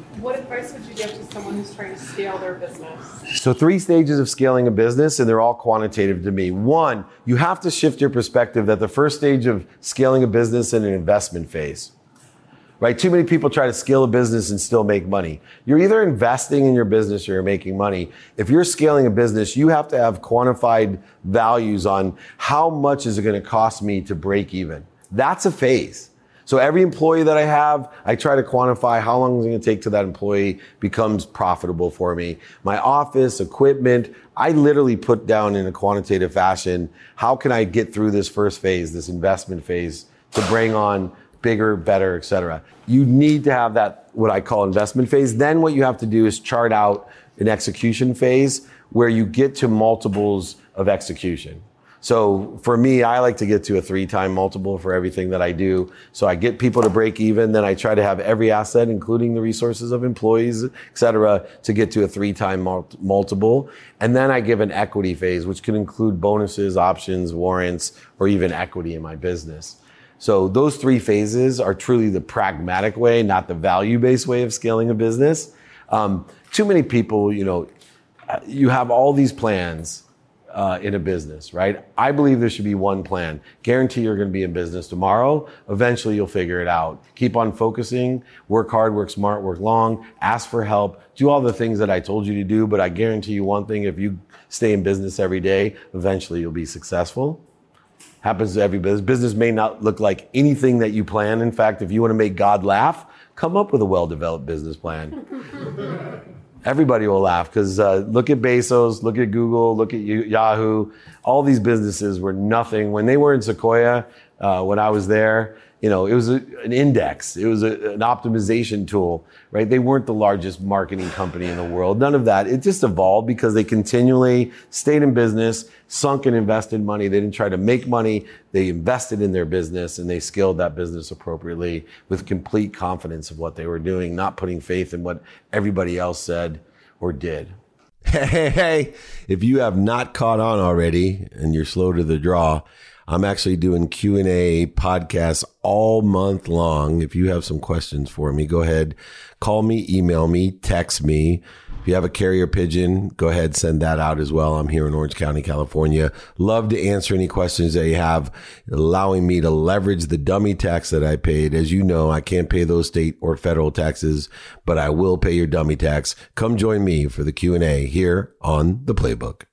What advice would you give to someone who's trying to scale their business? So 3 stages of scaling a business, and they're all quantitative to me. 1, you have to shift your perspective that the first stage of scaling a business is an investment phase. Right? Too many people try to scale a business and still make money. You're either investing in your business or you're making money. If you're scaling a business, you have to have quantified values on how much is it going to cost me to break even. That's a phase. So every employee that I have, I try to quantify how long it's going to take till that employee becomes profitable for me. My office, equipment, I literally put down in a quantitative fashion, how can I get through this first phase, this investment phase, to bring on bigger, better, et cetera. You need to have that, what I call investment phase. Then what you have to do is chart out an execution phase where you get to multiples of execution. So for me, I like to get to a 3-time multiple for everything that I do. So I get people to break even. Then I try to have every asset, including the resources of employees, et cetera, to get to a 3-time multiple. And then I give an equity phase, which can include bonuses, options, warrants, or even equity in my business. So those 3 phases are truly the pragmatic way, not the value-based way of scaling a business. Too many people, you have all these plans in a business, right? I believe there should be one plan. Guarantee you're going to be in business tomorrow. Eventually you'll figure it out. Keep on focusing, work hard, work smart, work long, ask for help, do all the things that I told you to do. But I guarantee you one thing, if you stay in business every day, eventually you'll be successful. Happens to every business. Business may not look like anything that you plan. In fact, if you want to make God laugh, come up with a well-developed business plan. Everybody will laugh because look at Bezos, look at Google, look at Yahoo. All these businesses were nothing. When they were in Sequoia, when I was there, it was an index. It was an optimization tool, right? They weren't the largest marketing company in the world. None of that. It just evolved because they continually stayed in business, sunk and invested money. They didn't try to make money. They invested in their business and they scaled that business appropriately with complete confidence of what they were doing, not putting faith in what everybody else said or did. Hey, if you have not caught on already and you're slow to the draw, I'm actually doing Q&A podcasts all month long. If you have some questions for me, go ahead, call me, email me, text me. If you have a carrier pigeon, go ahead, send that out as well. I'm here in Orange County, California. Love to answer any questions that you have, allowing me to leverage the dummy tax that I paid. As you know, I can't pay those state or federal taxes, but I will pay your dummy tax. Come join me for the Q&A here on The Playbook.